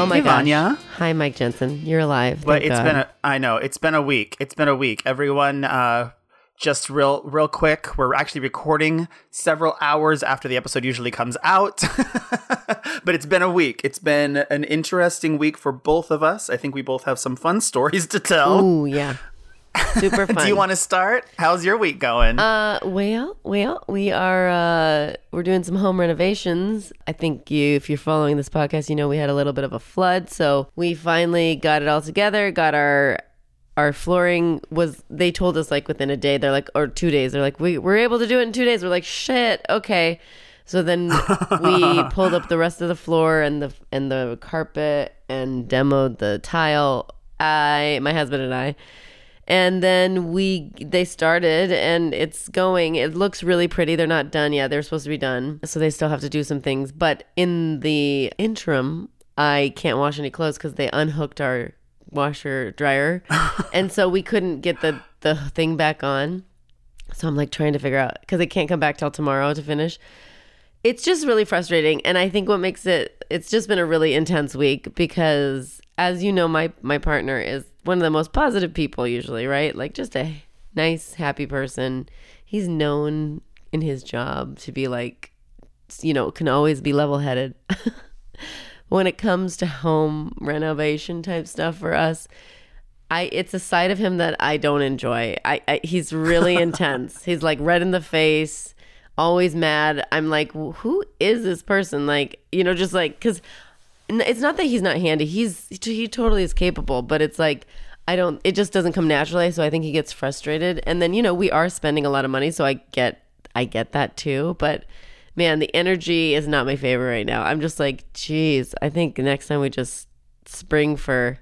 Oh my Hey, gosh. Vanya. Hi, Mike Jensen. You're alive. But Thank God. I know, it's been a week. Everyone, just real quick, we're actually recording several hours after the episode usually comes out. But it's been a week. It's been an interesting week for both of us. I think we both have some fun stories to tell. Ooh, yeah. Super fun. Do you want to start? How's your week going? Well, we are we're doing some home renovations. I think if you're following this podcast, you know we had a little bit of a flood, so we finally got it all together. Got our flooring they told us like within a day. They're like, or 2 days. They're like, we're able to do it in 2 days. We're like, shit, okay. So then we pulled up the rest of the floor and the carpet and demoed the tile. My husband and I. And then they started and it's going. It looks really pretty. They're not done yet. They're supposed to be done. So they still have to do some things. But in the interim, I can't wash any clothes because they unhooked our washer dryer. And so we couldn't get the thing back on. So I'm like trying to figure out, because it can't come back till tomorrow to finish. It's just really frustrating. And I think what makes it's just been a really intense week because, as you know, my partner is one of the most positive people usually, right? Like just a nice, happy person. He's known in his job to be like, can always be level-headed. When it comes to home renovation type stuff for us, it's a side of him that I don't enjoy. He's really intense. He's like red in the face, always mad. I'm like, who is this person? Like, just like, because it's not that he's not handy. He totally is capable, but it's like, it just doesn't come naturally. So I think he gets frustrated. And then, we are spending a lot of money. So I get that too. But man, the energy is not my favorite right now. I'm just like, geez, I think next time we just spring for,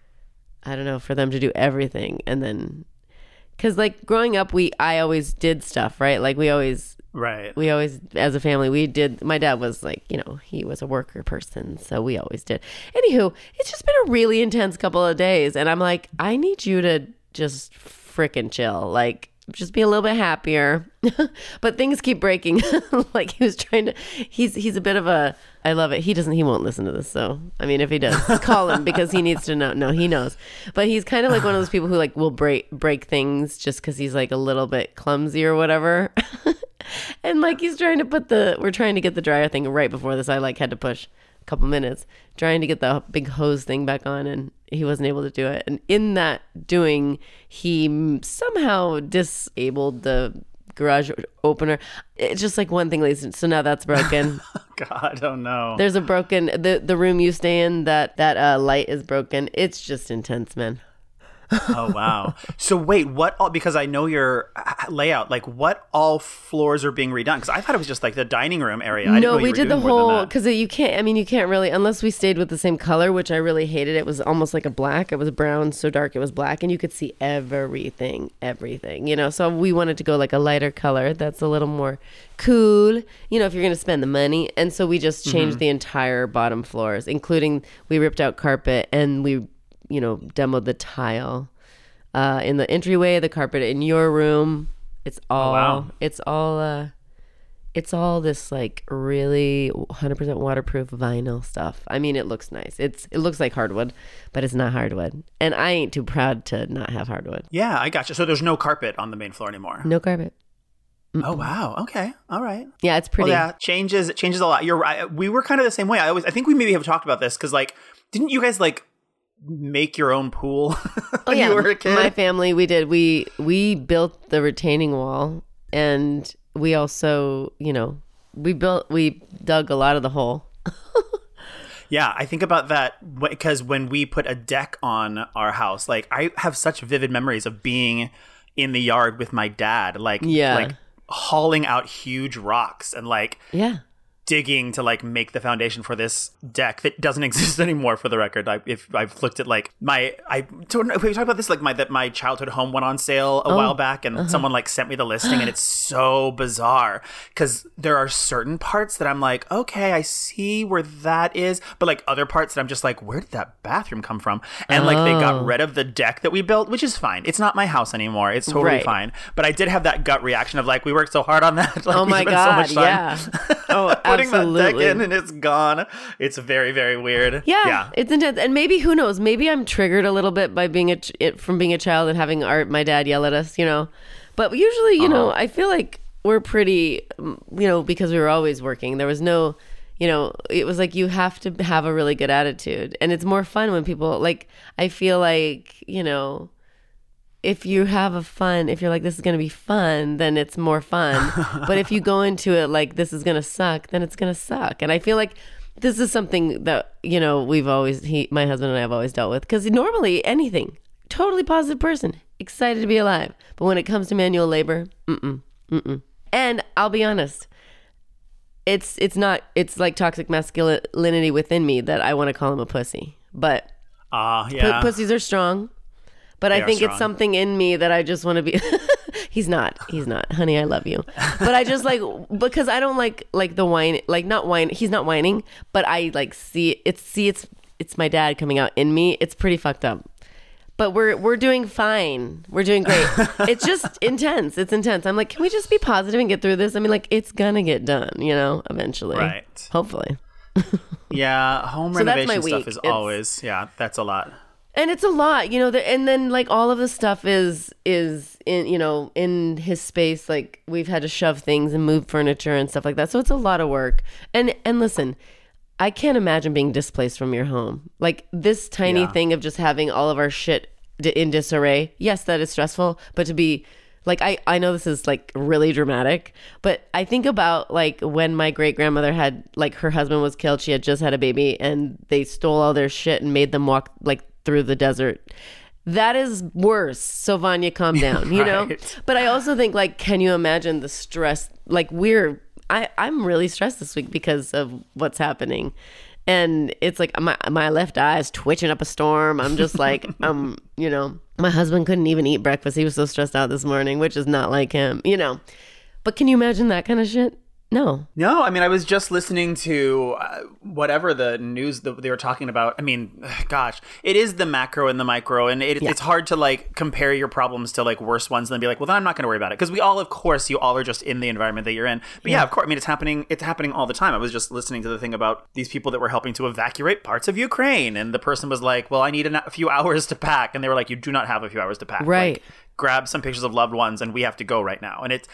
I don't know, for them to do everything. And then, cause like growing up, I always did stuff, right? Like we always, as a family, my dad was like, he was a worker person. So we always did. Anywho, it's just been a really intense couple of days. And I'm like, I need you to just frickin' chill. Like, just be a little bit happier. But things keep breaking. Like he's a bit of a, I love it. He won't listen to this. So, I mean, if he does, call him because he needs to know. No, he knows. But he's kind of like one of those people who like will break things just because he's like a little bit clumsy or whatever. And like he's trying to we're trying to get the dryer thing right before this. I like had to push a couple minutes trying to get the big hose thing back on, and he wasn't able to do it. And in that doing, he somehow disabled the garage opener. It's just like one thing leads. So now that's broken. God, oh no. There's a broken, the room you stay in, that light is broken. It's just intense, man. Oh, wow. So wait, because I know your layout, like what all floors are being redone? Because I thought it was just like the dining room area. I didn't know we did the more than whole, that. because you can't really, unless we stayed with the same color, which I really hated. It was almost like a black. It was brown, so dark it was black, and you could see everything, so we wanted to go like a lighter color that's a little more cool, if you're going to spend the money. And so we just changed the entire bottom floors, including we ripped out carpet and we demoed the tile in the entryway, the carpet in your room. It's all, it's all this like really 100% waterproof vinyl stuff. I mean, it looks nice. It looks like hardwood, but it's not hardwood. And I ain't too proud to not have hardwood. Yeah, I gotcha. So there's no carpet on the main floor anymore. No carpet. Mm-mm. Oh, wow. Okay. All right. Yeah, it's pretty. Well, yeah, changes a lot. You're right. We were kind of the same way. I think we maybe have talked about this because like, didn't you guys like make your own pool when you were a kid? My family, we did. We built the retaining wall, and we also, we dug a lot of the hole. Yeah, I think about that because when we put a deck on our house, like I have such vivid memories of being in the yard with my dad, like hauling out huge rocks and like digging to like make the foundation for this deck that doesn't exist anymore, for the record. If I've looked at like we talked about this, like my childhood home went on sale a while back, and someone like sent me the listing, and it's so bizarre because there are certain parts that I'm like, okay, I see where that is, but like other parts that I'm just like, where did that bathroom come from? And like they got rid of the deck that we built, which is fine. It's not my house anymore. It's totally fine. But I did have that gut reaction of like, we worked so hard on that. Like, oh my God, so much time. Yeah. Oh, putting that deck in and it's gone. It's very, very weird. Yeah, it's intense. And maybe, who knows, maybe I'm triggered a little bit by from being a child and having my dad yell at us, But usually, you know, I feel like we're pretty, because we were always working. There was no, it was like you have to have a really good attitude. And it's more fun when people, like, I feel like, if you have if you're like, this is going to be fun, then it's more fun. But if you go into it like, this is going to suck, then it's going to suck. And I feel like this is something that, my husband and I have always dealt with. Because normally anything, totally positive person, excited to be alive. But when it comes to manual labor, And I'll be honest, it's like toxic masculinity within me that I want to call him a pussy. But pussies are strong. But I think it's something in me that I just want to be. He's not, honey, I love you. But I just because I don't like the whine, not whine. He's not whining, but I see it's my dad coming out in me. It's pretty fucked up. But we're doing fine. We're doing great. It's just intense. It's intense. I'm like, can we just be positive and get through this? I mean, it's gonna get done, eventually. Right. Hopefully. Yeah, home renovation stuff is always, that's a lot. And it's a lot, and then all of the stuff is in, in his space. Like, we've had to shove things and move furniture and stuff like that. So it's a lot of work. And listen, I can't imagine being displaced from your home. Like, this tiny thing of just having all of our shit in disarray. Yes, that is stressful, but to be I know this is really dramatic, but I think about when my great grandmother had her husband was killed. She had just had a baby and they stole all their shit and made them walk through the desert. That is worse. So Vanya, calm down, right. But I also think can you imagine the stress? I'm really stressed this week because of what's happening. And it's my left eye is twitching up a storm. I'm just my husband couldn't even eat breakfast. He was so stressed out this morning, which is not like him, But can you imagine that kind of shit? No. I mean, I was just listening to whatever the news that they were talking about. I mean, gosh, it is the macro and the micro, and it's hard to compare your problems to worse ones and then be like, well, then I'm not going to worry about it, because we all, of course, you all are just in the environment that you're in. But of course, I mean, it's happening all the time. I was just listening to the thing about these people that were helping to evacuate parts of Ukraine, and the person was like, well, I need a few hours to pack, and they were like, you do not have a few hours to pack, right? Grab some pictures of loved ones and we have to go right now. And it's,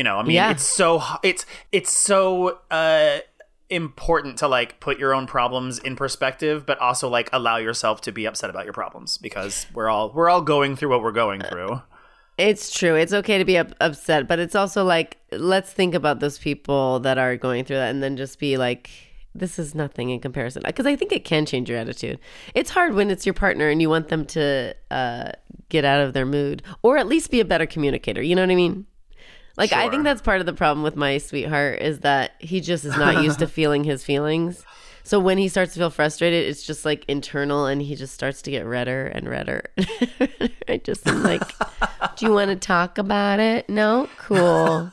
it's so important to put your own problems in perspective, but also allow yourself to be upset about your problems, because we're all going through what we're going through. It's true. It's okay to be upset, but it's also let's think about those people that are going through that and then just be this is nothing in comparison. Because I think it can change your attitude. It's hard when it's your partner and you want them to get out of their mood, or at least be a better communicator. You know what I mean? Sure. I think that's part of the problem with my sweetheart, is that he just is not used to feeling his feelings. So when he starts to feel frustrated, it's just internal, and he just starts to get redder and redder. I just am do you want to talk about it? No? Cool.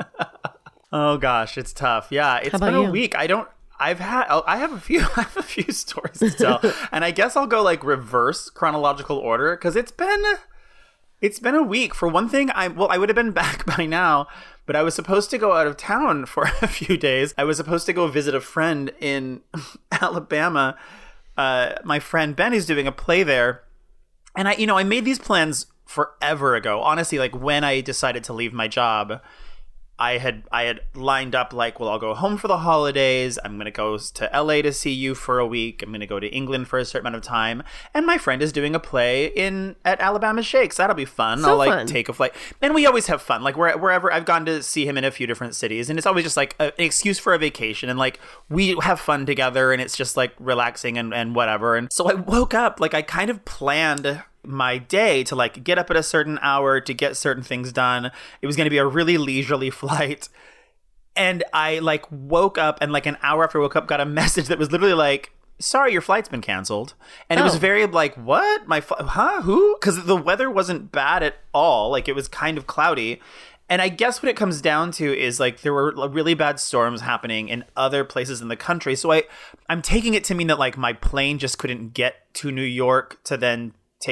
Oh gosh, it's tough. Yeah, it's been a week. I have a few stories to tell, and I guess I'll go reverse chronological order, because it's been a week. For one thing, I would have been back by now, but I was supposed to go out of town for a few days. I was supposed to go visit a friend in Alabama. My friend Ben is doing a play there, and I made these plans forever ago. Honestly, when I decided to leave my job, I had lined up well, I'll go home for the holidays. I'm going to go to LA to see you for a week. I'm going to go to England for a certain amount of time. And my friend is doing a play at Alabama Shakes. That'll be fun. So I'll fun. Take a flight. And we always have fun. Wherever I've gone to see him in a few different cities, and it's always just an excuse for a vacation, and we have fun together, and it's just relaxing and whatever. And so I woke up, I kind of planned my day to get up at a certain hour to get certain things done. It was going to be a really leisurely flight, and I woke up, and an hour after I woke up, got a message that was literally sorry, your flight's been canceled. And it was very what? Who? Because the weather wasn't bad at all. It was kind of cloudy. And I guess what it comes down to is there were really bad storms happening in other places in the country. So I'm taking it to mean that my plane just couldn't get to New York to then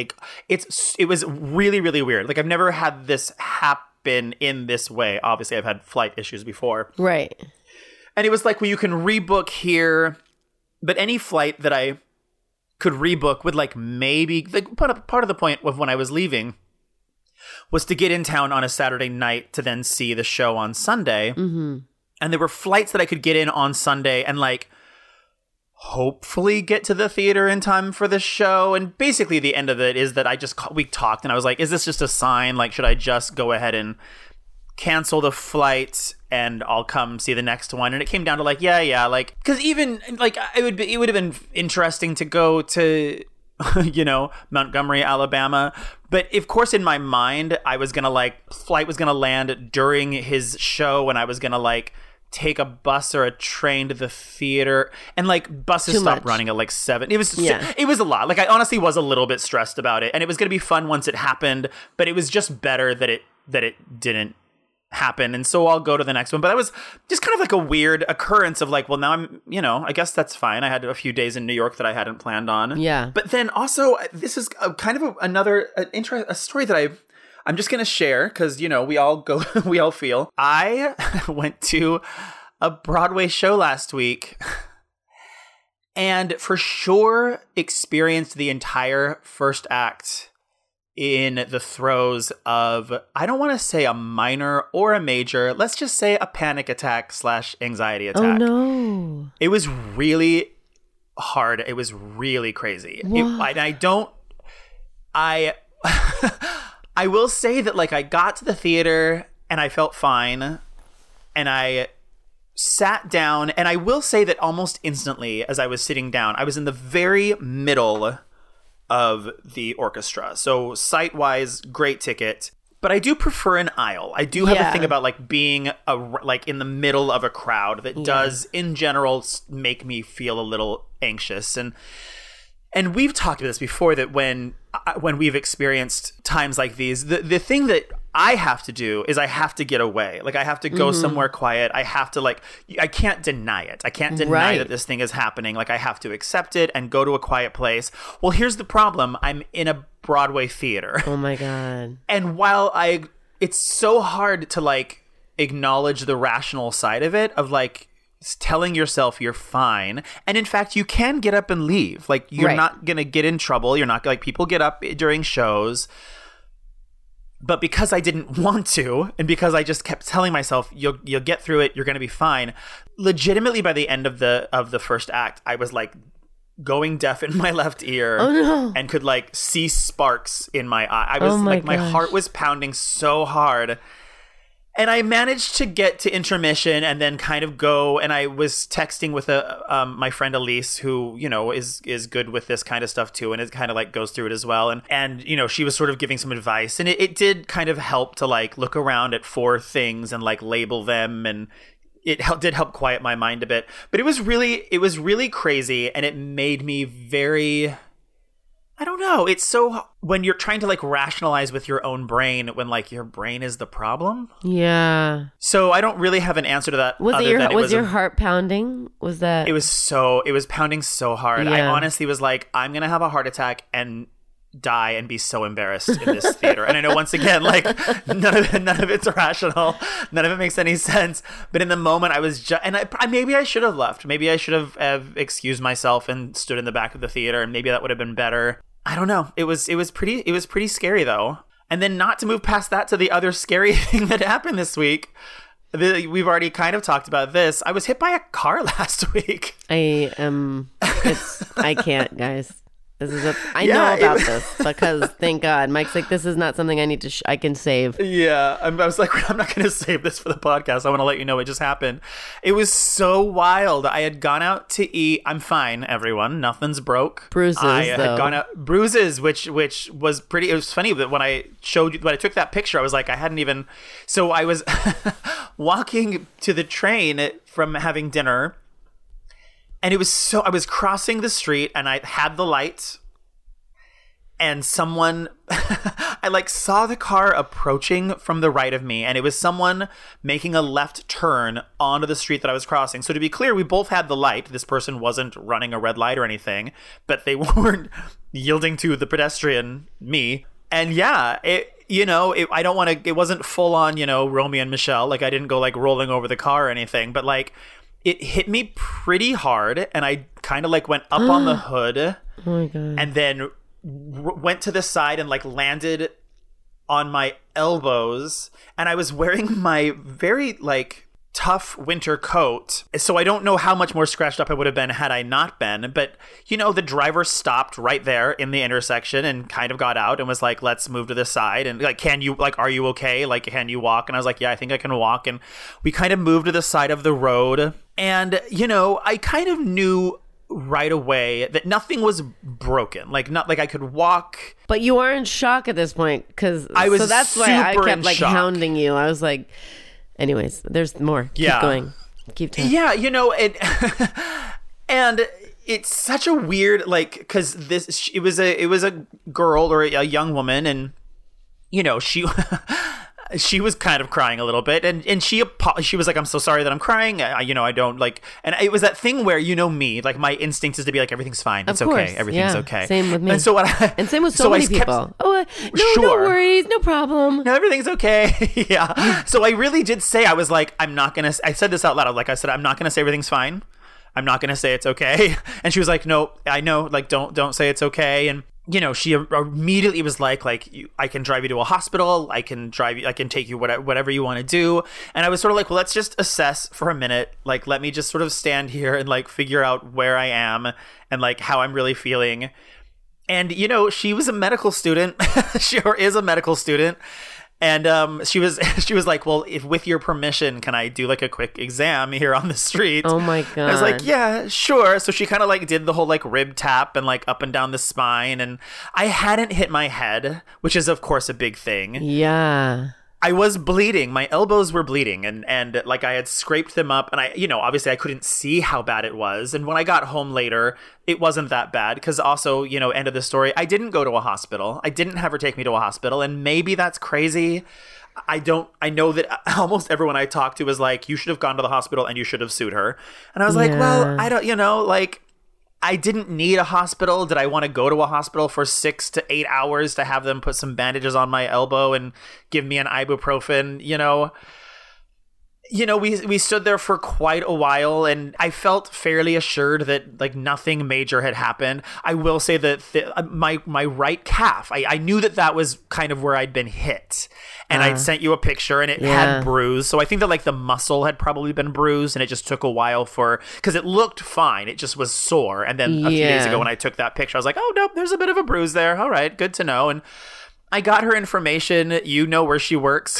it was really, really weird. I've never had this happen in this way. Obviously, I've had flight issues before. Right. And it was like, well, you can rebook here, but any flight that I could rebook would like maybe, like, part of the point of when I was leaving was to get in town on a Saturday night to then see the show on Sunday. Mm-hmm. And there were flights that I could get in on Sunday and like hopefully get to the theater in time for the show. And basically the end of it is that we talked and I was like, is this just a sign? Like, should I just go ahead and cancel the flight and I'll come see the next one? And it came down to like, yeah, like, because even like it would have been interesting to go to Montgomery, Alabama, but of course in my mind I was gonna like, flight was gonna land during his show and I was gonna like take a bus or a train to the theater, and like buses stopped running at like 7. It was a lot. Like I honestly was a little bit stressed about it, and it was gonna be fun once it happened, but it was just better that it didn't happen. And so I'll go to the next one. But that was just kind of like a weird occurrence of like, well, now I'm, I guess that's fine. I had a few days in New York that I hadn't planned on. Yeah. But then also, this is kind of another story that I'm just going to share because, we all feel. I went to a Broadway show last week and for sure experienced the entire first act in the throes of, I don't want to say a minor or a major, let's just say a panic attack / anxiety attack. Oh no. It was really hard. It was really crazy. I will say that like I got to the theater and I felt fine and I sat down, and I will say that almost instantly as I was sitting down, I was in the very middle of the orchestra. So sight-wise, great ticket. But I do prefer an aisle. I do have a thing about like being like in the middle of a crowd that does in general make me feel a little anxious. And we've talked about this before, that when we've experienced times like these, the thing that I have to do is I have to get away. Like I have to go somewhere quiet. I have to I can't deny it. I can't deny that this thing is happening. Like I have to accept it and go to a quiet place. Well, here's the problem. I'm in a Broadway theater. Oh my God. And while it's so hard to like acknowledge the rational side of it, of like telling yourself you're fine. And in fact, you can get up and leave. Like you're not going to get in trouble. You're not like, people get up during shows. But because I didn't want to, and because I just kept telling myself, you'll get through it, you're going to be fine. Legitimately, by the end of the first act, I was like going deaf in my left ear and could like see sparks in my eye. I was my heart was pounding so hard. And I managed to get to intermission and then kind of go, and I was texting with my friend Elise, who, is good with this kind of stuff too, and it kind of like goes through it as well. And she was sort of giving some advice, and it did kind of help to like look around at 4 things and like label them, and it did help quiet my mind a bit. But it was really crazy, and it made me very, I don't know. It's so, when you're trying to like rationalize with your own brain, when like your brain is the problem. Yeah. So I don't really have an answer to that. Was your heart pounding? Was that? It was pounding so hard. Yeah. I honestly was like, I'm going to have a heart attack and die and be so embarrassed in this theater. And I know, once again, like none of it's rational. None of it makes any sense. But in the moment I was maybe I should have left. Maybe I should have excused myself and stood in the back of the theater, and maybe that would have been better. I don't know. It was pretty scary though. And then, not to move past that, to the other scary thing that happened this week. We've already kind of talked about this. I was hit by a car last week. I can't, guys. I know about this because, thank God, Mike's like, this is not something I need to, I can save. Yeah. I was like, I'm not going to save this for the podcast. I want to let you know it just happened. It was so wild. I had gone out to eat. I'm fine, everyone. Nothing's broke. Bruises, had gone out, bruises, which was pretty, it was funny that when I took that picture, I was like, so I was walking to the train from having dinner. And I was crossing the street and I had the light, and someone, I like saw the car approaching from the right of me, and it was someone making a left turn onto the street that I was crossing. So to be clear, we both had the light. This person wasn't running a red light or anything, but they weren't yielding to the pedestrian, me. And yeah, it wasn't full on, Romeo and Michelle. Like I didn't go like rolling over the car or anything, but like, it hit me pretty hard, and I kind of like went up on the hood, oh my God, and then went to the side and like landed on my elbows, and I was wearing my very like tough winter coat, so I don't know how much more scratched up I would have been had I not been. But you know, the driver stopped right there in the intersection and kind of got out and was like, let's move to the side, and like, can you, like, are you okay, like, can you walk? And I was like, yeah, I think I can walk. And we kind of moved to the side of the road, and you know, I kind of knew right away that nothing was broken, like not like I could walk. But you are in shock at this point, because I was, so that's why I kept like shock. Hounding you. I was like, anyways, there's more. Keep going. Keep talking. Yeah, you know, and it's such a weird, like, because it was a girl or a young woman, and you know, she was kind of crying a little bit, and she was like, I'm so sorry that I'm crying. I don't like, and it was that thing where, you know me, like my instinct is to be like, everything's fine, it's okay, everything's okay. Same with me. And so and same with so many people. No worries, no problem. No, everything's okay. Yeah. So I really did say, I was like, I said this out loud. Like I said, I'm not gonna say everything's fine. I'm not gonna say it's okay. And she was like, no, I know, like don't say it's okay. And you know, she immediately was like I can drive you to a hospital. I can take you whatever you want to do. And I was sort of like, well, let's just assess for a minute. Like, let me just sort of stand here and like figure out where I am and like how I'm really feeling. And, you know, she was a medical student. She is a medical student. And she was like, well, if with your permission, can I do like a quick exam here on the street? Oh my God. I was like, yeah, sure. So she kind of like did the whole like rib tap and like up and down the spine. And I hadn't hit my head, which is of course a big thing. Yeah. I was bleeding. My elbows were bleeding, and like I had scraped them up, and I, you know, obviously I couldn't see how bad it was. And when I got home later, it wasn't that bad, because also, you know, end of the story, I didn't go to a hospital. I didn't have her take me to a hospital, and maybe that's crazy. I know that almost everyone I talked to was like, you should have gone to the hospital and you should have sued her. And I was like, well, I don't, you know, like, I didn't need a hospital. Did I want to go to a hospital for 6 to 8 hours to have them put some bandages on my elbow and give me an ibuprofen? You know, we stood there for quite a while, and I felt fairly assured that like nothing major had happened. I will say that my right calf, I knew that was kind of where I'd been hit, and I'd sent you a picture, and it had bruised. So I think that like the muscle had probably been bruised, and it just took a while because it looked fine. It just was sore. And then a few days ago when I took that picture, I was like, oh, nope, there's a bit of a bruise there. All right, good to know. And I got her information. You know where she works.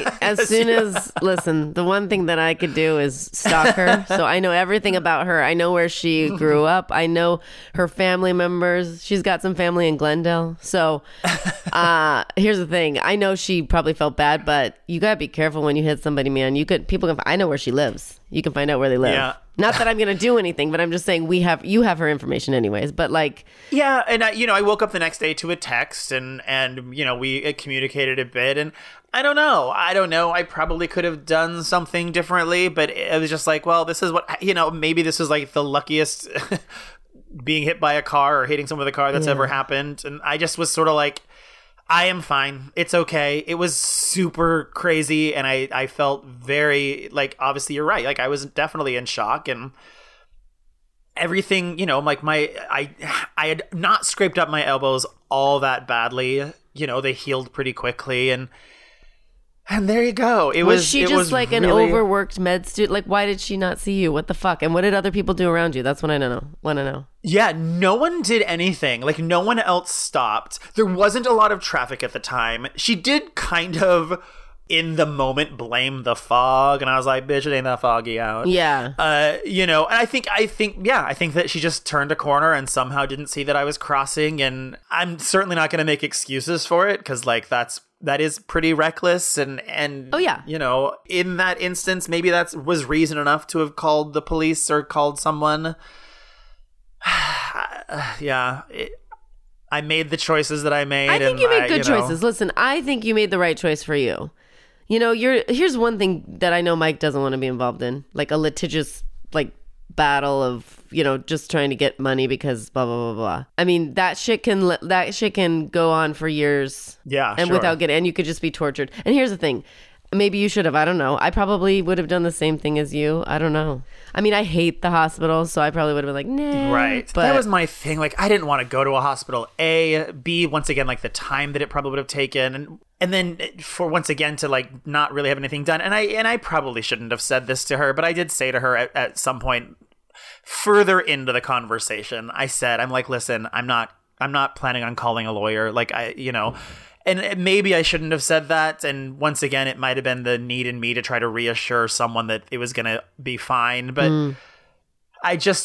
Listen, the one thing that I could do is stalk her. So I know everything about her. I know where she grew up. I know her family members. She's got some family in Glendale. So here's the thing. I know she probably felt bad, but you got to be careful when you hit somebody, man. I know where she lives. You can find out where they live. Yeah. Not that I'm going to do anything, but I'm just saying you have her information anyways. But like, yeah, and I woke up the next day to a text, and you know, we communicated a bit, and I don't know. I probably could have done something differently, but it was just like, well, this is what, you know, maybe this is like the luckiest being hit by a car or hitting someone with a car that's ever happened, and I just was sort of like, I am fine. It's okay. It was super crazy, and I felt very, like, obviously you're right. Like, I was definitely in shock, and everything, you know, like I had not scraped up my elbows all that badly. You know, they healed pretty quickly, and there you go. Was she just like an overworked med student? Like, why did she not see you? What the fuck? And what did other people do around you? That's what I want to know. Yeah, no one did anything. Like, no one else stopped. There wasn't a lot of traffic at the time. She did kind of, in the moment, blame the fog, and I was like, bitch, it ain't that foggy out. Yeah. You know, and I think that she just turned a corner and somehow didn't see that I was crossing, and I'm certainly not going to make excuses for it, because, like, that is pretty reckless, and oh yeah, you know, in that instance, maybe that was reason enough to have called the police or called someone. I made the choices that I made. I think you made good choices. Listen, I think you made the right choice for you. You know, here's one thing that I know Mike doesn't want to be involved in, like a litigious like battle of, you know, just trying to get money because blah blah blah blah. I mean, that shit can go on for years. Yeah, and sure. and you could just be tortured. And here's the thing. Maybe you should have. I don't know. I probably would have done the same thing as you. I don't know. I mean, I hate the hospital, so I probably would have been like, nah. Right. But that was my thing. Like, I didn't want to go to a hospital. A, B, once again, like the time that it probably would have taken. And then for once again to like not really have anything done. And I probably shouldn't have said this to her, but I did say to her at some point further into the conversation, I'm like, listen, I'm not planning on calling a lawyer. Like, and maybe I shouldn't have said that. And once again, it might have been the need in me to try to reassure someone that it was going to be fine. But I just,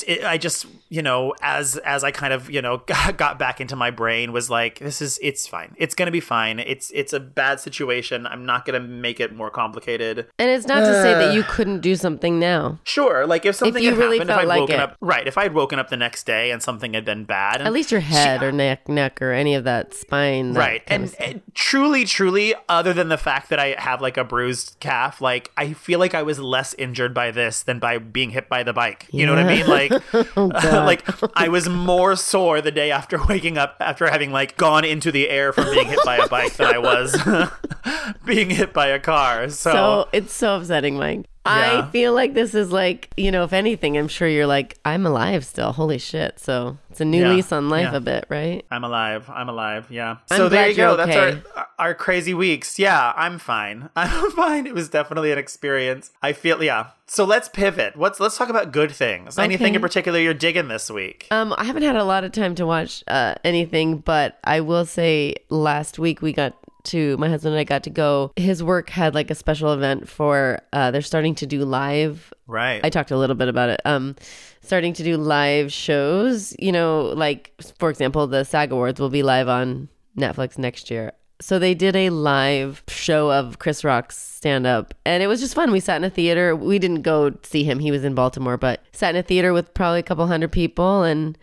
as I kind of, got back into my brain, was like, it's fine. It's going to be fine. It's a bad situation. I'm not going to make it more complicated. And it's not to say that you couldn't do something now. Sure. Like if something had really happened, felt if I'd like woken it. up, right. If I'd woken up the next day and something had been bad. At least your head or neck or any of that spine. Right. And truly, other than the fact that I have like a bruised calf, like I feel like I was less injured by this than by being hit by the bike. You know what I mean? Like, like I was more sore the day after waking up after having like gone into the air from being hit by a bike than I was being hit by a car. So it's so upsetting, Mike. Yeah. I feel like this is like, if anything, I'm sure you're like, I'm alive still. Holy shit. So it's a new lease on life a bit, right? I'm alive. Yeah. I'm so there you go. okay. That's our crazy weeks. Yeah, I'm fine. I'm fine. It was definitely an experience. I feel, yeah. So let's pivot. Let's talk about good things. Okay. Anything in particular you're digging this week? I haven't had a lot of time to watch anything, but I will say last week my husband and I got to go. His work had like a special event for, they're starting to do live. Right. I talked a little bit about it. Starting to do live shows, like for example, the SAG Awards will be live on Netflix next year. So they did a live show of Chris Rock's stand-up, and it was just fun. We sat in a theater. We didn't go see him. He was in Baltimore, but sat in a theater with probably a couple hundred people, and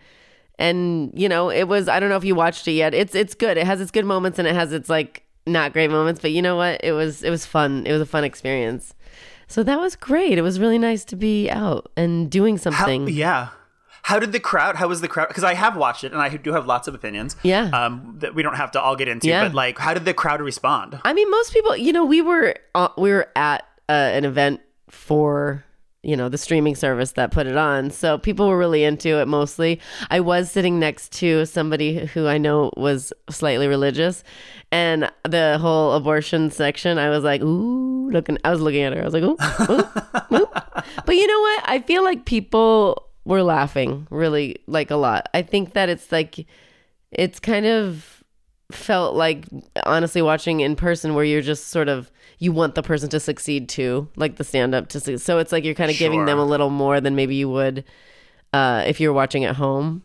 it was, I don't know if you watched it yet. It's good. It has its good moments and it has its like not great moments, but you know what? It was fun. It was a fun experience. So that was great. It was really nice to be out and doing something. How was the crowd? Because I have watched it and I do have lots of opinions. Yeah. That we don't have to all get into. Yeah. But like, how did the crowd respond? I mean, most people, we were at an event for, the streaming service that put it on. So people were really into it mostly. I was sitting next to somebody who I know was slightly religious, and the whole abortion section, I was like, ooh, I was looking at her. I was like, ooh, ooh, ooh. But you know what? I feel like people were laughing really like a lot. I think that it's kind of felt like honestly watching in person where you're just sort of, you want the person to succeed too, like the stand-up to succeed. So it's like you're kind of giving them a little more than maybe you would if you're watching at home,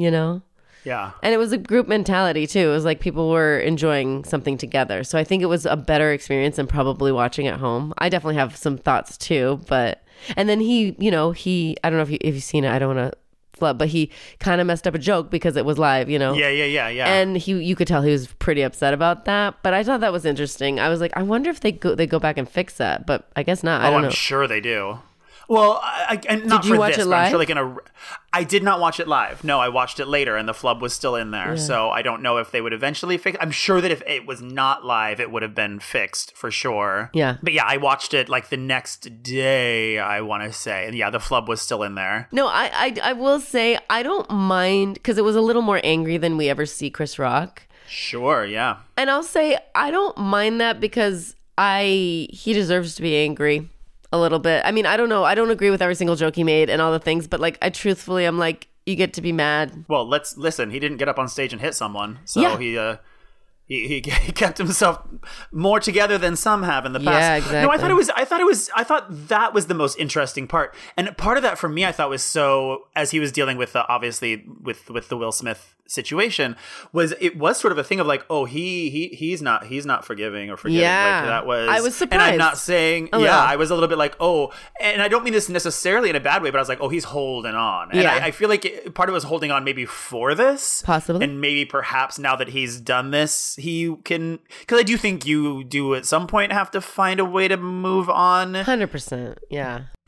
Yeah. And it was a group mentality too. It was like people were enjoying something together. So I think it was a better experience than probably watching at home. I definitely have some thoughts too, and then he, I don't know if you've seen it. I don't want to flub, but he kind of messed up a joke because it was live, Yeah. And you could tell he was pretty upset about that. But I thought that was interesting. I was like, I wonder if they go back and fix that, but I guess not. I don't know. I'm sure they do. Well, and not Did you for watch this, it but I'm live? sure I did not watch it live. No, I watched it later, and the flub was still in there. Yeah. So I don't know if they would eventually fix. I'm sure that if it was not live, it would have been fixed for sure. Yeah. But yeah, I watched it like the next day, I want to say, and yeah, the flub was still in there. No, I will say I don't mind because it was a little more angry than we ever see Chris Rock. Sure. Yeah. And I'll say I don't mind that because he deserves to be angry. A little bit. I mean, I don't know. I don't agree with every single joke he made and all the things, but like, I'm like, you get to be mad. Well, let's listen. He didn't get up on stage and hit someone, so yeah. He kept himself more together than some have in the past. Yeah, exactly. No, I thought that was the most interesting part, and part of that for me, I thought was so as he was dealing with obviously with the Will Smith situation was sort of a thing of like, oh, he's not forgiving or forgiving. Yeah, like that was. I was surprised. And I'm not saying I was a little bit like, oh, and I don't mean this necessarily in a bad way, but I was like, oh, he's holding on, and I feel like part of it was holding on maybe for this, possibly, and maybe perhaps now that he's done this, he can, because I do think you do at some point have to find a way to move on. 100%, yeah.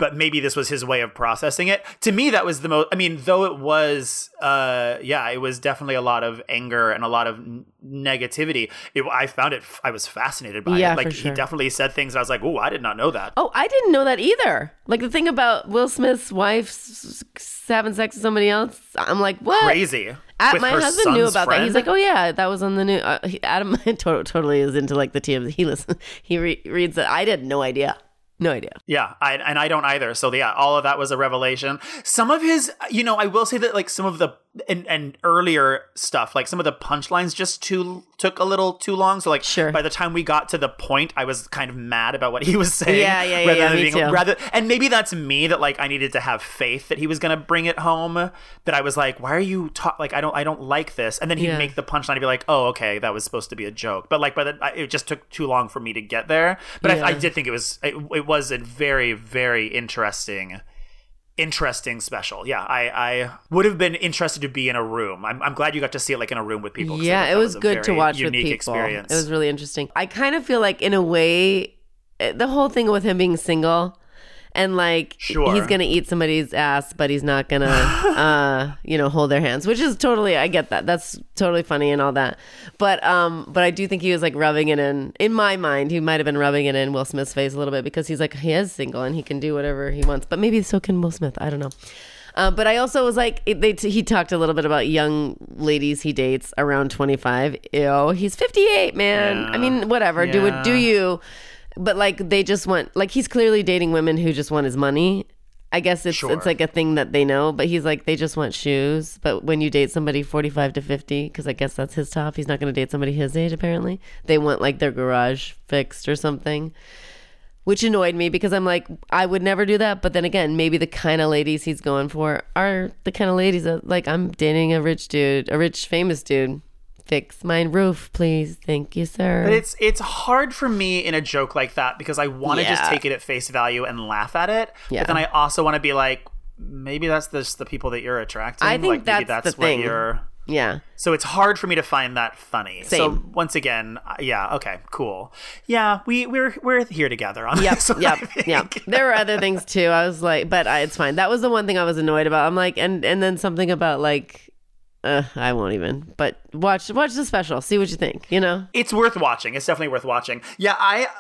but maybe this was his way of processing it. To me, that was the most, I mean, though it was, it was definitely a lot of anger and a lot of negativity. I found it, I was fascinated by it. Like, he definitely said things, and I was like, oh, I did not know that. Oh, I didn't know that either. Like, the thing about Will Smith's wife having sex with somebody else, I'm like, what? Crazy. My husband knew about that. He's like, oh yeah, that was on the news. Adam totally is into like the TMZ. He reads that. I had no idea. No idea. Yeah, I don't either. So yeah, all of that was a revelation. Some of his, I will say that like some of the and earlier stuff, like some of the punchlines just took a little too long. So like by the time we got to the point, I was kind of mad about what he was saying. Yeah, me too. And maybe that's me, that like I needed to have faith that he was going to bring it home. That I was like, why are you like I don't like this. And then he'd make the punchline and be like, oh, okay, that was supposed to be a joke. But like it just took too long for me to get there. But I did think it was a very, very interesting special. Yeah, I would have been interested to be in a room. I'm glad you got to see it like in a room with people. Yeah, it was good to watch with people. Experience. It was really interesting. I kind of feel like in a way, the whole thing with him being single and like he's gonna eat somebody's ass, but he's not gonna hold their hands, which is totally, I get that. That's totally funny and all that. But I do think he was like rubbing it in my mind, he might have been rubbing it in Will Smith's face a little bit, because he's like, he is single and he can do whatever he wants. But maybe so can Will Smith. I don't know. But I also was like, he talked a little bit about young ladies he dates around 25. Ew, he's 58, man. Yeah. I mean, whatever. Yeah. Do you? But like they just want, like, he's clearly dating women who just want his money. I guess it's like a thing that they know, but he's like, they just want shoes. But when you date somebody 45 to 50, because I guess that's his top, he's not going to date somebody his age apparently. They want like their garage fixed or something, which annoyed me because I'm like, I would never do that. But then again, maybe the kind of ladies he's going for are the kind of ladies that, like, I'm dating a rich famous dude. Fix my roof, please. Thank you, sir. But it's hard for me in a joke like that because I want to just take it at face value and laugh at it. Yeah. But then I also want to be like, maybe that's just the people that you're attracting. I think like, that's the thing. Yeah. So it's hard for me to find that funny. Same. So once again, okay, cool. Yeah, we're here together on this. Yep. There were other things too. I was like, but it's fine. That was the one thing I was annoyed about. I'm like, and then something about like, I won't even. But watch the special. See what you think. It's worth watching. It's definitely worth watching. Yeah,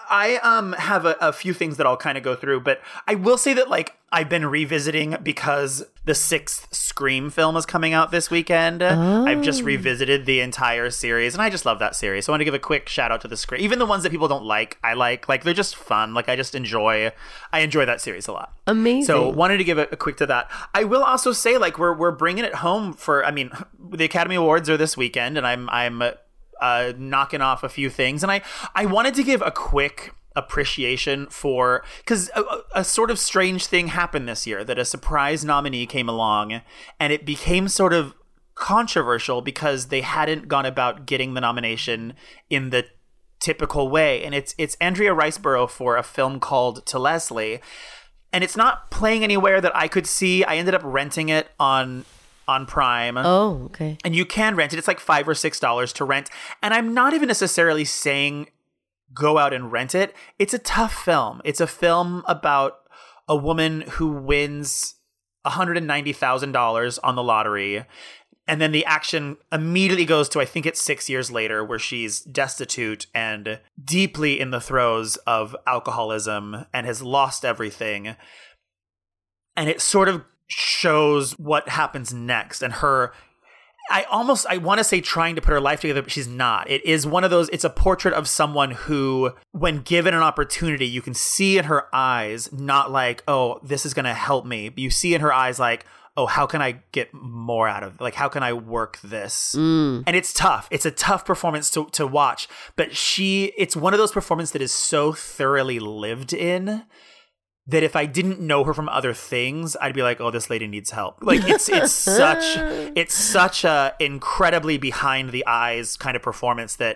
I have a few things that I'll kind of go through, but I will say that like I've been revisiting because the 6th Scream film is coming out this weekend. Oh. I've just revisited the entire series, and I just love that series. So I want to give a quick shout out to the Scream. Even the ones that people don't like, I like. Like, they're just fun. Like, I enjoy that series a lot. Amazing. So wanted to give a quick to that. I will also say, like, we're bringing it home for, I mean, the Academy Awards are this weekend, and I'm knocking off a few things. And I wanted to give a quick appreciation for, because a sort of strange thing happened this year, that a surprise nominee came along and it became sort of controversial because they hadn't gone about getting the nomination in the typical way. And it's Andrea Riseborough for a film called To Leslie, and it's not playing anywhere that I could see. I ended up renting it on Prime. Oh, okay. And you can rent it. It's like $5 or $6 to rent. And I'm not even necessarily saying go out and rent it. It's a tough film. It's a film about a woman who wins $190,000 on the lottery. And then the action immediately goes to, I think it's 6 years later, where she's destitute and deeply in the throes of alcoholism and has lost everything. And it sort of shows what happens next, and her, I want to say trying to put her life together, but she's not. It is one of those, it's a portrait of someone who, when given an opportunity, you can see in her eyes, not like, oh, this is going to help me. But you see in her eyes like, oh, how can I get more out of it? Like, how can I work this? And it's tough. It's a tough performance to watch. But it's one of those performances that is so thoroughly lived in that if I didn't know her from other things, I'd be like, oh, this lady needs help. Like, it's such a incredibly behind the eyes kind of performance that,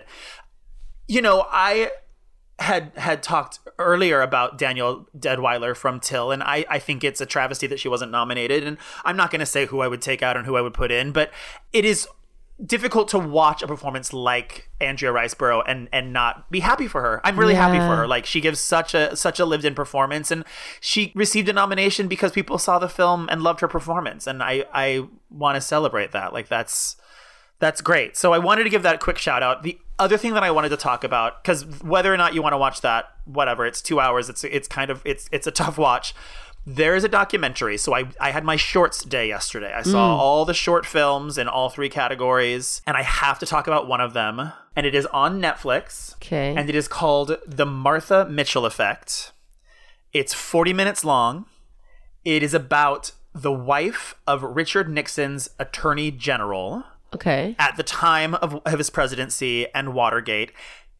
I had talked earlier about Danielle Deadwyler from Till, and I think it's a travesty that she wasn't nominated. And I'm not going to say who I would take out and who I would put in, but it is difficult to watch a performance like Andrea Riseborough and not be happy for her. I'm really happy for her. Like, she gives such a lived-in performance, and she received a nomination because people saw the film and loved her performance, and I want to celebrate that. Like, that's great. So I wanted to give that a quick shout out. The other thing that I wanted to talk about, because whether or not you want to watch that, whatever, it's 2 hours. It's a tough watch. There is a documentary. So I had my shorts day yesterday. I saw all the short films in all 3 categories, and I have to talk about one of them. And it is on Netflix. Okay. And it is called The Martha Mitchell Effect. It's 40 minutes long. It is about the wife of Richard Nixon's attorney general. Okay. At the time of his presidency and Watergate.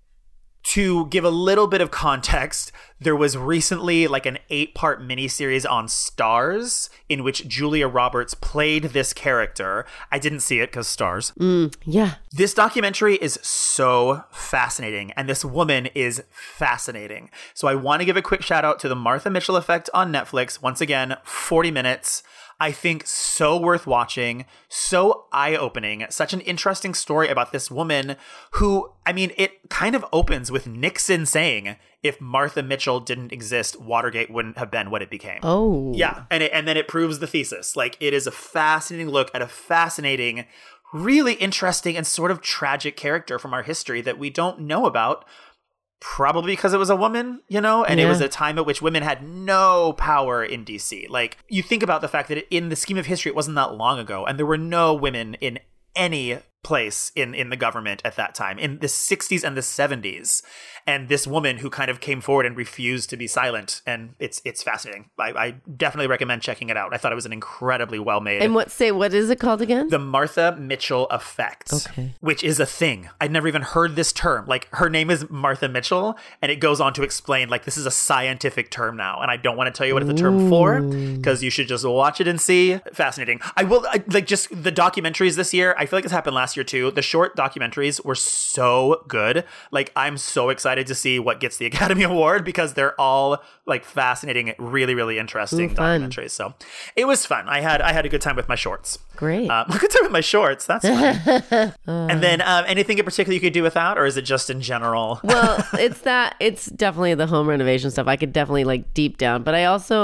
To give a little bit of context, there was recently like an 8-part miniseries on Starz in which Julia Roberts played this character. I didn't see it because Starz. Yeah. This documentary is so fascinating, and this woman is fascinating. So I want to give a quick shout out to The Martha Mitchell Effect on Netflix. Once again, 40 minutes. I think so worth watching, so eye-opening, such an interesting story about this woman who, I mean, it kind of opens with Nixon saying, if Martha Mitchell didn't exist, Watergate wouldn't have been what it became. Oh. Yeah, and then it proves the thesis. Like, it is a fascinating look at a fascinating, really interesting and sort of tragic character from our history that we don't know about. Probably because it was a woman, you know, and it was a time at which women had no power in DC. Like, you think about the fact that in the scheme of history, it wasn't that long ago, and there were no women in any place in the government at that time, in the 60s and the 70s. And this woman who kind of came forward and refused to be silent. And it's fascinating. I definitely recommend checking it out. I thought it was an incredibly well made. And what is it called again? The Martha Mitchell Effect. Okay. Which is a thing. I'd never even heard this term. Like, her name is Martha Mitchell, and it goes on to explain, like, this is a scientific term now. And I don't want to tell you what it's a term for, because you should just watch it and see. Fascinating. Just the documentaries this year, I feel like this happened last year too. The short documentaries were so good. Like, I'm so excited to see what gets the Academy Award, because they're all like fascinating, really, really interesting documentaries. So it was fun. I had a good time with my shorts. Great. A good time with my shorts. That's fun. And then anything in particular you could do without, or is it just in general? Well, it's definitely the home renovation stuff. I could definitely like deep down, but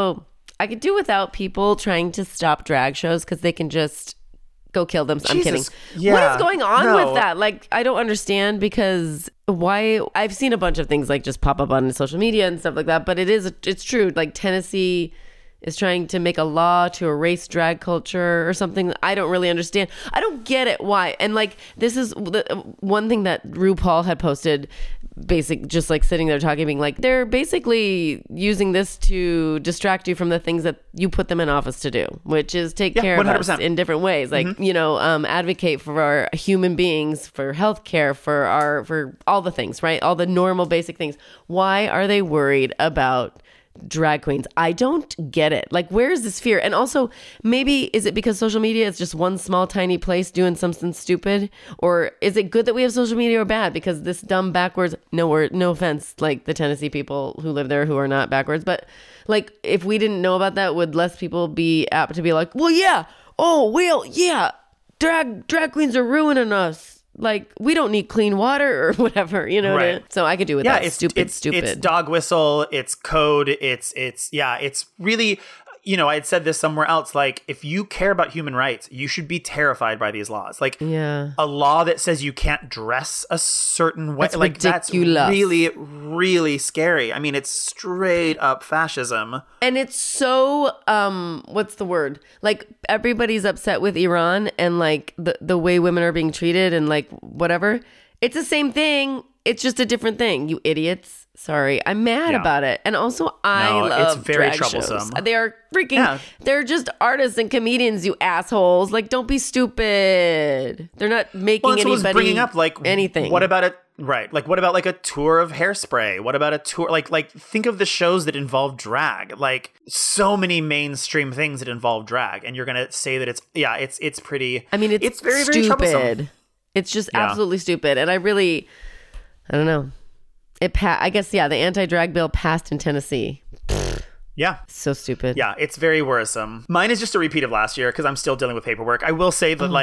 I could do without people trying to stop drag shows because they can just go kill them. I'm kidding. Yeah. What is going on with that? Like, I don't understand, because why? I've seen a bunch of things like just pop up on social media and stuff like that, but it's true. Like, Tennessee is trying to make a law to erase drag culture or something. I don't really understand. I don't get it. Why? And like, this is the one thing that RuPaul had posted, just like sitting there talking, being like, they're basically using this to distract you from the things that you put them in office to do, which is take care 100%. Of us in different ways. Like, advocate for our human beings, for healthcare, for all the things, right? All the normal basic things. Why are they worried about drag queens? I don't get it. Like, where is this fear? And also, maybe is it because social media is just one small tiny place doing something stupid? Or is it good that we have social media, or bad because this dumb backwards, no offense, like the Tennessee people who live there who are not backwards, but like, if we didn't know about that, would less people be apt to be like, drag queens are ruining us. Like, we don't need clean water or whatever, you know? Right. So I could do with that. It's stupid. It's dog whistle. It's code. It's really, I had said this somewhere else. Like, if you care about human rights, you should be terrified by these laws. Like, a law that says you can't dress a certain way. That's ridiculous. That's really, really scary. I mean, it's straight up fascism. And it's so, what's the word? Like, everybody's upset with Iran and like the way women are being treated and like whatever. It's the same thing. It's just a different thing, you idiots. Sorry, I'm mad about it. And also, I love it's very drag troublesome. shows. They are freaking, they're just artists and comedians, you assholes. Like, don't be stupid. They're not making anybody bringing up, like, anything. What about it? Right. Like, what about like a tour of Hairspray? What about a tour? Like think of the shows that involve drag. Like, so many mainstream things that involve drag. And you're going to say that it's pretty. I mean, it's very, very stupid. troublesome. It's just absolutely stupid. And I don't know. I guess, the anti-drag bill passed in Tennessee. Yeah. So stupid. Yeah, it's very worrisome. Mine is just a repeat of last year because I'm still dealing with paperwork. I will say that,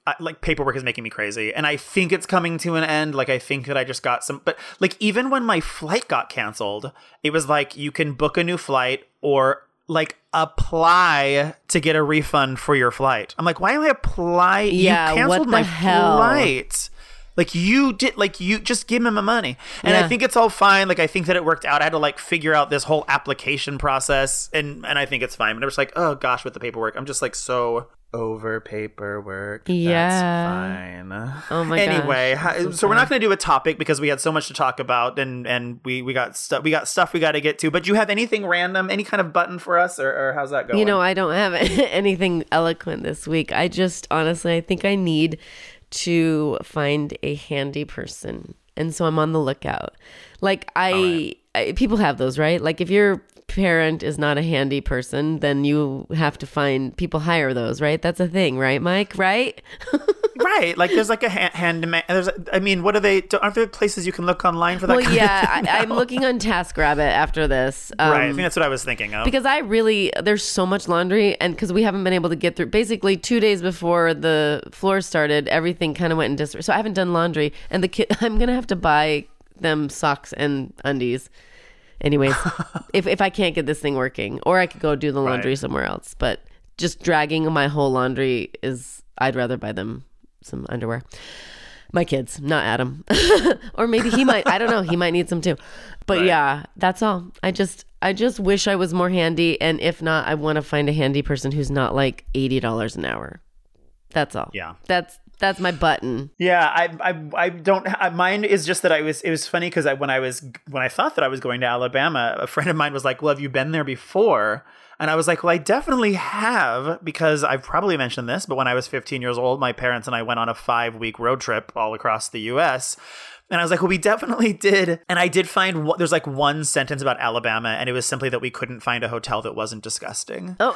like paperwork is making me crazy, and I think it's coming to an end. Like I think that I just got some, but like even when my flight got canceled, it was like you can book a new flight or like apply to get a refund for your flight. I'm like, why do I apply? Yeah, you canceled what the my hell? flight. Like you did, like you just give him my money. And I think it's all fine. Like I think that it worked out. I had to like figure out this whole application process and I think it's fine. But I was like, oh gosh, with the paperwork, I'm just like so over paperwork. Yeah. That's fine. Oh my anyway, gosh. so we're not going to do a topic because we had so much to talk about and we got stuff we got to get to. But do you have anything random, any kind of button for us or how's that going? You know, I don't have anything eloquent this week. I just honestly, I think I need to find a handy person, and so I'm on the lookout. Like people have those, right? Like if your parent is not a handy person, then you have to find people hire those, right? That's a thing, right, Mike? Right? Right. Like there's like a handyman. What are they? Aren't there places you can look online for that? Well, yeah, I'm looking on TaskRabbit after this. Right. I think that's what I was thinking of. Because there's so much laundry, and because we haven't been able to get through. Basically, 2 days before the floor started, everything kind of went in disarray. So I haven't done laundry, and I'm gonna have to buy them socks and undies. Anyways, if I can't get this thing working, or I could go do the laundry somewhere else. But just dragging my whole laundry I'd rather buy them some underwear. My kids, not Adam. Or maybe he might, I don't know, he might need some too. But yeah, that's all. I just wish I was more handy, and if not, I want to find a handy person who's not like $80 an hour. That's all. Yeah. That's my button. Yeah, I don't. Mine is just that it was funny because when I thought that I was going to Alabama, a friend of mine was like, "Well, have you been there before?" And I was like, "Well, I definitely have because I've probably mentioned this, but when I was 15 years old, my parents and I went on a 5-week road trip all across the U.S." And I was like, well, we definitely did. And I did find there's like one sentence about Alabama, and it was simply that we couldn't find a hotel that wasn't disgusting. Oh.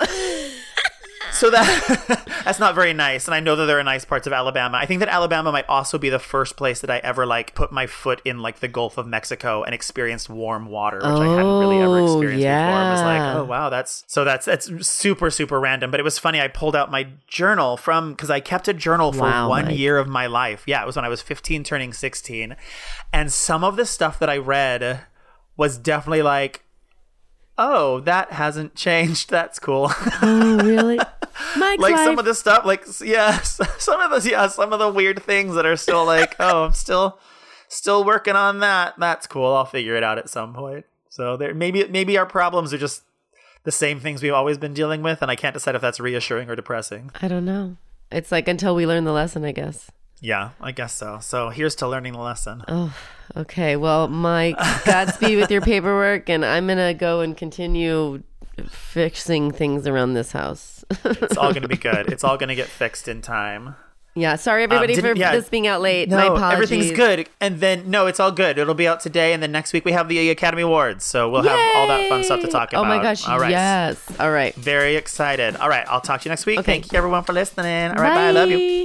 So that's not very nice. And I know that there are nice parts of Alabama. I think that Alabama might also be the first place that I ever like put my foot in like the Gulf of Mexico and experienced warm water, which I hadn't really ever experienced before. I was like, oh wow, that's super, super random. But it was funny. I pulled out my journal because I kept a journal for 1 year of my life. Yeah, it was when I was 15 turning 16. And some of the stuff that I read was definitely like, oh, that hasn't changed. That's cool. Oh, really? Mike's like life. some of the stuff, like some of the weird things that are still like, oh, I'm still working on that. That's cool. I'll figure it out at some point. So there, maybe our problems are just the same things we've always been dealing with, and I can't decide if that's reassuring or depressing. I don't know. It's like until we learn the lesson, I guess. Yeah, I guess so. So here's to learning the lesson. Oh, okay. Well, Mike, Godspeed with your paperwork, and I'm going to go and continue fixing things around this house. It's all going to be good. It's all going to get fixed in time. Yeah, sorry everybody for this being out late. No, my apologies. Everything's good. And then, no, it's all good. It'll be out today, and then next week we have the Academy Awards. So we'll have all that fun stuff to talk about. Oh my gosh, all right. yes. All right. Very excited. All right, I'll talk to you next week. Okay. Thank you, everyone, for listening. All right, bye. I love you.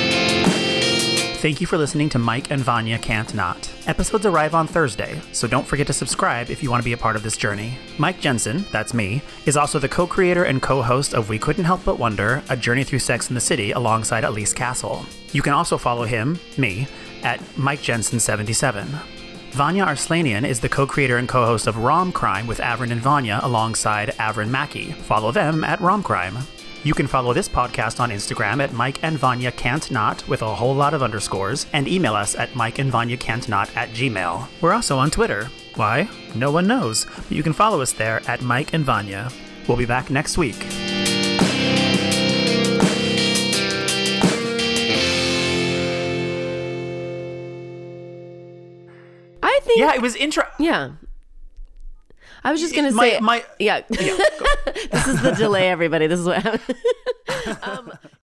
Thank you for listening to Mike and Vanya Can't Not. Episodes arrive on Thursday, so don't forget to subscribe if you want to be a part of this journey. Mike Jensen, that's me, is also the co-creator and co-host of We Couldn't Help But Wonder, A Journey Through Sex and the City alongside Elise Castle. You can also follow him, me, at Mike Jensen 77. Vanya Arslanian is the co-creator and co-host of Rom Crime with Avrin and Vanya alongside Avrin Mackey. Follow them at Rom Crime. You can follow this podcast on Instagram at Mike and Vanya Can't Not with a whole lot of underscores, and email us at mikeandvanyacan'tnot@gmail. We're also on Twitter. Why? No one knows, but you can follow us there at Mike and Vanya. We'll be back next week. I think... Yeah, it was Yeah. I was just going to say... Yeah. This is the delay, everybody. This is what happened.